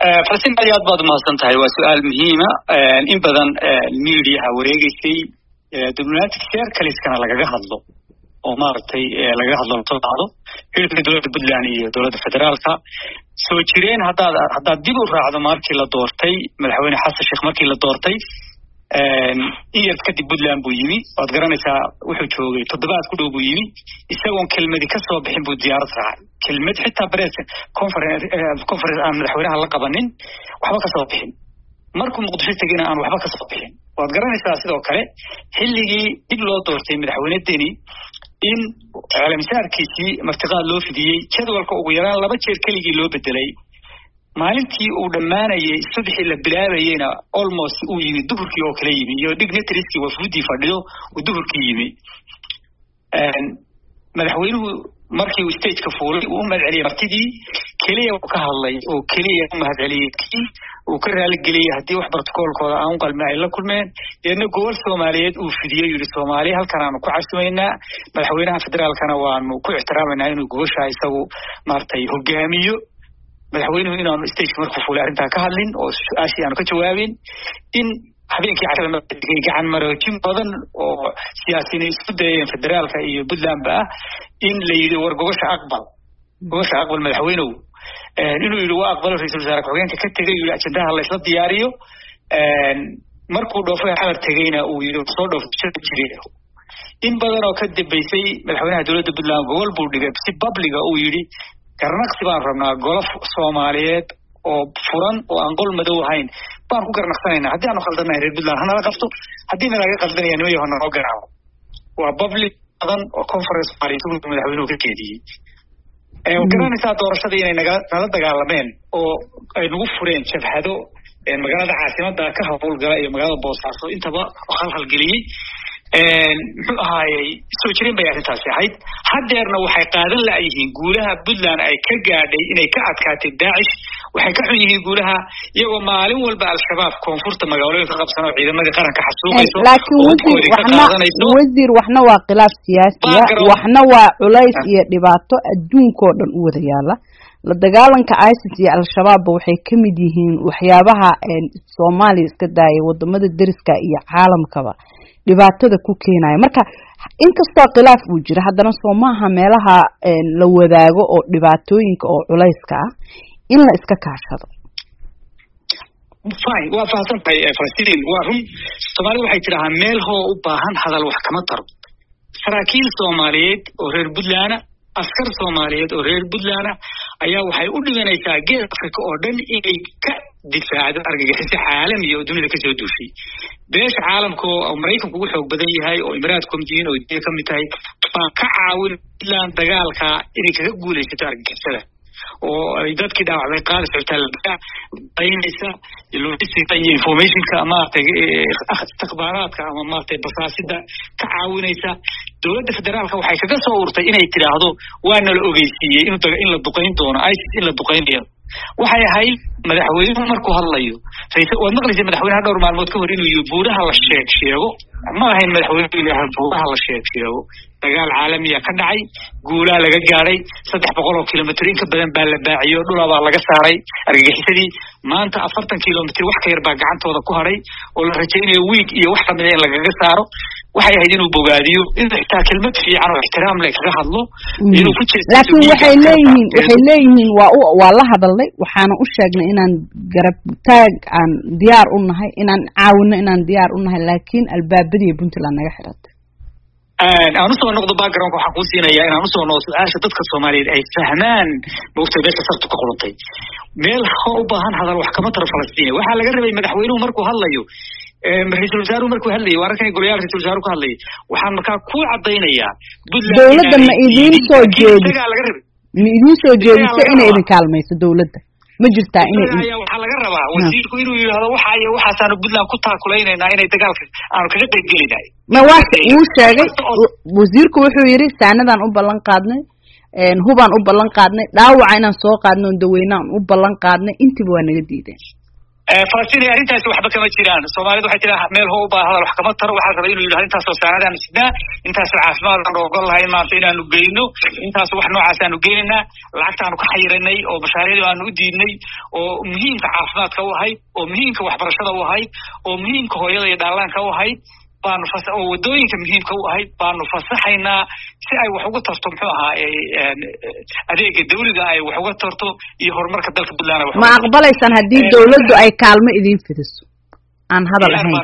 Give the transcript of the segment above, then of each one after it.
فلسطين aad baad mahadsantahay waa su'aal muhiim ah in badan media wareegaysay diblomatic circles-kana lagaga hadlo oo maartay laga hadlo todobaado xilka dowladda Puntland iyo dowladda federaalka soo jireen hadda dib u raacdo markii la doortay madaxweyne Xasan Sheekh markii la doortay iyo kadib Puntland buu yimi waad garanaysaa wuxuu joogay toddobaad ku dhow buu yimi isagoo kelmadi ka soo bixin buu diyaarad raacay kelmad xitaa press conference aan madaxweynaha la qabanin waxba ka soo bixin markuu Muqdisho tagayna aan waxba ka soo bixin waad garanaysaa sidoo kale xilligii dib loo doortay madaxweyne Deni in caalamsaarkiisii martiqaad loo fidiyay jadwalka ugu yaraan 2 jeer keligii loo bedelay maalintii uu dhamaanayay subaxii la bilaabayayna almost uu yimi duhurkii oo kale yimi iyo dignitarieskii wafuudii fadhiyo uu duhurkii yimi madaxweynuhu markii uu stage-ka fuulay uu mahadceliyay martidii kaliya uu ka hadlay oo kaliya uu mahadceliyay uu ka raali geliyay haddii wax protocolkooda aan qalmi ay la kulmeen iyana gobol Soomaaliyeed uu fidiyay yiri Soomaaliya halkan aanu ku casuumaynaa madaxweynaha federaalkana waanu ku ixtiraamanaa inuu gobosha isagu maartay hogaamiyo madaxweynuhu inaanu stage markuu fuulay arrinta ka hadlin oo su'aashii aanu ka jawaabin in habeenkii casharada gacan maroojin badan oo siyaasiyiin isku dayeen federaalka iyo Puntland ba in la yiri war gobosha aqbal madaxweynuhu inuu yiri waa aqbal ra'iisul wasaare ku-xigeenka ka tagay iyo ajandaha la isla diyaariyo markuu dhoofay xalar tagayna uu yiri soo dhoofay jiray in badan oo ka dambeysay madaxweynaha dowladda Puntland gobol buu dhigay si public uu yiri garnaqsi baan rabnaa golof Soomaaliyeed oo furan oo aan qol madow ahayn baan ku garnaqsanaynaa haddii aanu khaldanahay reer Puntland hana la qabto haddii laga qaldanaya nimayo hana loo garaaco waa public badan oo conference Soomaaliyeed madaxweynuhu ka keediyay garanaysaa doorashada inay nala dagaalameen oo ay nagu fureen jabhado magaalada caasimadda ka hawlgala iyo magaalada Boosaaso intaba khalkhal geliyay muxuu ahaayay soo jireen bay arrintaasi ahayd haddeerna waxay qaadan la'yihiin guulaha Puntland ay ka gaadhay inay ka adkaatay Daesh waxay ka xun yihiin guulaha iyagoo maalin walba al-shabaab koonfurta magaalooyinka qabsan oo ciidamadii qaranka xasuuqayso laakiin wasiir waxna waa khilaaf siyaasi waxna waa culays iyo dhibaato adduunka oo dhan u wada yaala la dagaalanka ISIS iyo al-shabaab waxay ka mid yihiin waxyaabaha Soomaaliya iska daayay wadamada deriska iyo caalamkaba dhibaatada ku keenaya marka inkastoo khilaaf uu jiro haddana Soomaha meelaha la wadaago oo dhibaatooyinka oo culayska ah in la iska kaashado fine waa faahfaahintay Falastiin waa run Soomaaliya waxay tiraahdaa meel hoo u baahan hadal wax kama taro saraakiil Soomaaliyeed oo reer Puntland askar Soomaaliyeed oo reer Puntland ayaa waxay u dhiganaysaa geed Afrika oo dhan inay ka difaacdo argagixisada caalamiga oo dunida ka soo duushay beesha caalamka oo Mareykanku ugu xoog badan yahay oo Imaaraadku kamid oo ka mid tahay ka caawin Puntland dagaalka inay kaga guuleysato argagixisada oo ay dadkii dhaawacday qaadis cutaal aynaysa logistica iyo informationka ama istikhbaaraadka ama maartay basaasida ka caawinaysa dowladda federaalka waxay kaga soo urtay inay tiraahdo waana la ogeysiiyay in la duqeyn doono ISIS in la duqeynayo waxay ahayd madaxweynuhu markuu hadlayo waad maqlaysay madaxweynaha dhowr maalmood ka hor inuu buuraha la sheego ma ahayn madaxweynuhu ilaahay buuraha la sheego dagaal caalami ah ka dhacay guulaha laga gaaray 300 kilomitir in ka badan baa la baaciyo dhulaba laga saaray argagixisadii maanta 40 kilomitir wax ka yar baa gacantooda ku haray oo la rajaynayo week iyo wax kamid ah in laga saaro waxay ahayd inuu bogaadiyo in xitaa kelmad fiican oo ixtiraam leh kaga hadlo inuu ku jeesto laakiin waxay leeyihiin waa la hadalay waxaana u sheegnay inaan garab taag aan diyaar u nahay inaan caawino inaan diyaar u nahay laakiin albaabadii Puntland naga xiratay aan soo noqdo background waxa ku siinaya inaan soo noqdo su'aasha dadka Soomaaliyeed ay fahmaan boogtay beesha sartu ka qorantay meel u baahan hadal wax kama taro Falastiin waxa laga rabay madaxweynuhu markuu hadlayo ra'iisul wasaaruhu markuu hadlayo wararkan golayaal ra'iisul wasaaruhu ka hadlay waxaan markaa ku cadeynayaa dawladda ma idin soo jeedisay inay idin kaalmayso dawladda ma jirtaa inay waxa laga rabaa wasiirku inuu yiraahdo waxaasaan Puntland ku taakulaynayna inay dagaalka aan kaga qayb galinaay ma waxa uu sheegay wasiirku wuxuu yiri saanadan u ballan qaadnay hubaan u ballan qaadnay dhaawaca inaan soo qaadno daweynaan u ballan qaadnay intiba waa naga diideen فلسطين أرنتاس وحبة كما تيران سوماليد waxay tiraa meel hoo baahan wax kama taro waxa rabay inuu yiraahdo intaas oo saaradan sidna intaas caafimaad aan oggol lahayn maanta inaanu geeyno intaas wax noocaas aanu geeyna lacagtaanu ka xayiranay oo bashaariyada aanu u diidnay oo muhiimka caafimaadka u ahay oo muhiimka waxbarashada u ahay oo muhiimka hooyada iyo dhallaanka u ahay baanu fasax oo wadooyinka muhiimka u ahay baanu fasaxaynaa si ay wax uga tarto muxuu ahaa adeega dawladda ay wax uga tarto iyo horumarka dalka Puntland ma aqbalaysan haddii dawladdu ay kaalmo idin fidiso aan hadal ahayn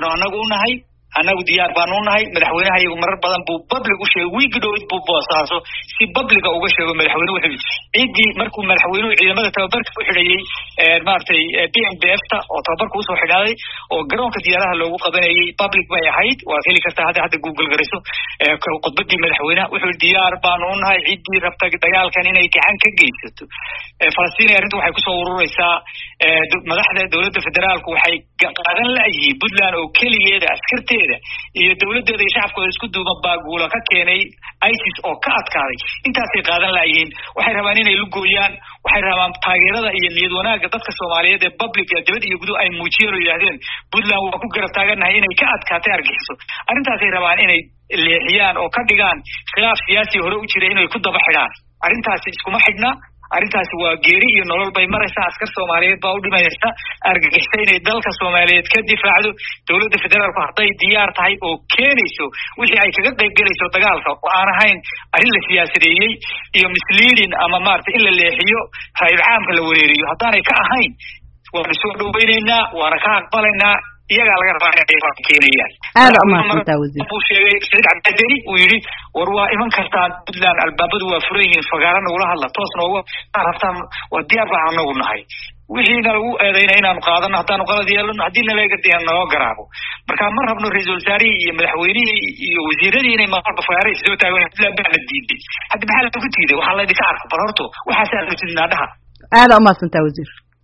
anagu diyaar baan u nahay madaxweynaha iyagu marar badan buu public u sheegay wiigdhow buu boosaaso si public uga sheego madaxweynuhu wuxuu ciidii markuu madaxweynuhu ciidamada tababarka u xidhayay maartay BMBF-ta oo tababarka u soo xidhaaday oo garoonka diyaaraha loogu qabanayay public bay ahayd waa heli kartaa hadda Google garayso khudbadii madaxweynaha wuxuu diyaar baan u nahay ciidii rabta dagaalkan inay gacan ka geysato Falastiin arintu waxay ku soo ururaysaa madaxda dawladda federaalku waxay qaadan laayeen Puntland oo kaliyeeda askarteeda iyo dawladeeda iyo shacabkooda isku duuban baaguula ka keenay ISIS oo ka adkaaday intaasay qaadan laayeen waxay rabaan inay lugooyaan waxay rabaan taageerada iyo niyad wanaagga dadka Soomaaliyeed ee public ee dibadda iyo gudaha ay muujiyeen oo yiraahdeen Puntland waa ku garab taaganahay inay ka adkaatay argagixiso arrintaasay rabaan inay leexiyaan oo ka dhigaan khilaaf siyaasi hore u jiray inay ku daba xidhaan arrintaasi iskuma xidhna arrintaasi waa geeri iyo nolol bay maraysaa askar Soomaaliyeed baa u dhimaysa argagixisay inay dalka Soomaaliyeed ka difaacdo dawladda federaalku hadday diyaar tahay oo keenayso wixii ay kaga qayb galayso dagaalka oo aan ahayn arrin la siyaasadeeyay iyo misleading ama maartay in la leexiyo raayid caamka la wareeriyo haddaanay ka ahayn waan soo dhaweynaynaa waana ka aqbalaynaa iyaga laga rabaa inay keenayaan aad ma santa wasiir uu sheegay Saciid Cabdidari uu yiri war waa iman kartaa Puntland albaabadu waa furan yihiin fagaarana ula hadla toosna uga rabtaan waa diyaar baan anagu nahay wixiina lagu eedeynaa inaanu qaadano haddaanu qalad yeelno haddii nalaga diyan noo garaabo marka mar rabno ra'iisul wasaare iyo madaxweynaha iyo wasiiradii inay marba fagaare isoo taagan Puntland baa diiday hadda maxaa lagu tiiday waxa la idinka arko bal horto waxaas aan tidnaa dhaha aad ma santa wasiir